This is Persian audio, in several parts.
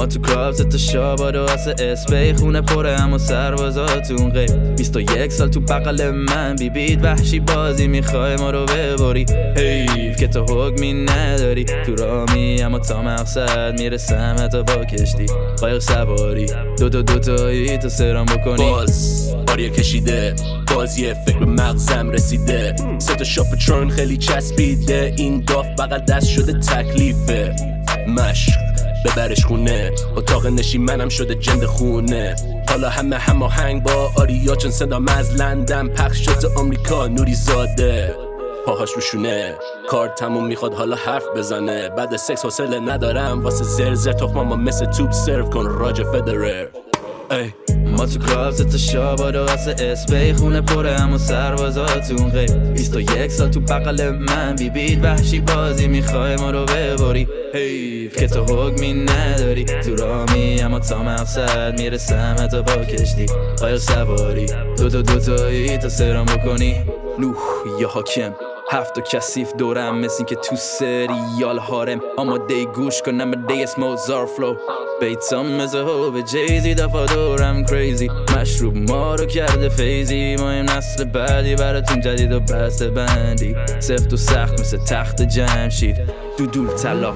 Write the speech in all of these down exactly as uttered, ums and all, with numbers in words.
ما تو کلاب تا شاباد و واسه اسپی خونه پره اما سربازاتون غیب بیست و یک سال تو بغل من بیبید وحشی بازی میخوای ما رو ببری حیف که تو حکمی نداری تو رامی اما تا مقصد میرسم تا با کشتی قایق سواری دو تا دو تایی تا سرام بکنی باز آریا کشیده باز یه فکر به مغزم رسیده سه تا شاپترون خیلی چسبیده این داف بغل دست شده تکلیفه مشق ببرش خونه اتاق نشیمنم شده جند خونه حالا همه هماهنگ با آریا چون صدام از لندن پخش شده آمریکا نوری زاده پاهاش روشونه کار تموم میخواد حالا حرف بزنه بعد سکس حوصله ندارم واسه زرزر تخماما مثل توپ سرو کن راج فدرر ای ما تو کلاب تا شاباد و واسه اسپی خونه پره اما سربازاتون غیب بیست و یک سال تو بغل من بیبید وحشی بازی میخوای ما رو ببری حیف که تو حکمی نداری تو رامی اما تا مقصد میرسم تا با کشتی قایق سواری دو تا دو تایی تا سرام بکنی نوح یا حاکم هفت و کثیف دورم مثل این که تو سریال هارم آماده گوش کنم به دی اسمو زارفلو بیتام مثل هوب جیزی دفعه دورم کریزی مشروب ما رو کرده فیزی ما این نسل بعدی براتون جدید و بسته بندی سفت و سخت مثل تخت جمشید دودول طلا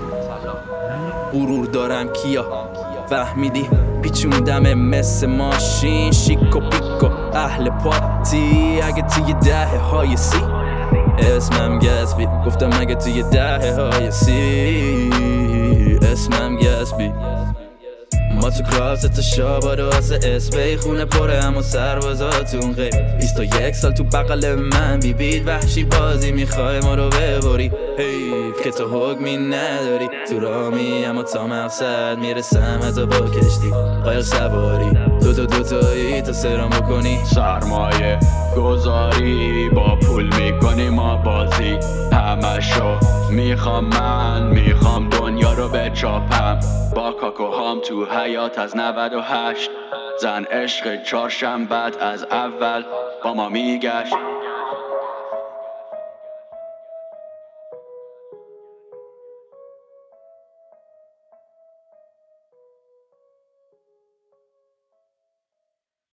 غرور دارم کیا فهمیدی پیچوندم مثل ماشین شیکو پیکو اهل پاتی اگه توی دهه های سی اسمم گسبی گفتم اگه توی دهه های سی اسمم گسبی ما تو کلاب تا شاباد و واسه اسپی خونه پره اما سربازاتون غیب بیست و یک سال تو بغل من بیبید وحشی بازی میخوای ما رو ببری حیف که تو حکمی نداری تو رامی اما تا مقصد میرسم تا با کشتی قایق سواری دو تا دو تایی تا سرام بکنی سرمایه گذاری با پول میکنی ما بازی همشو میخوام من میخوام دنیا رو بچاپم با کاکوهام تو حیات از نود و هشت زن عشق چهارشنبه از اول با ما میگشت